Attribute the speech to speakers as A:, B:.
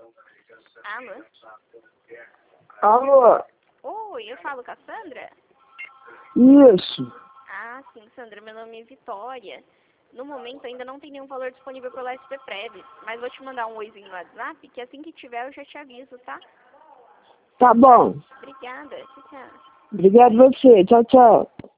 A: Alô?
B: Alô?
A: Oi, eu falo com a Sandra?
B: Isso.
A: Ah, sim, Sandra, meu nome é Vitória. No momento ainda não tem nenhum valor disponível pelo SPPrev, mas vou te mandar um oizinho no WhatsApp, que assim que tiver eu já te aviso, tá?
B: Tá bom.
A: Obrigada, tchau, tchau.
B: Obrigado você. Tchau, tchau.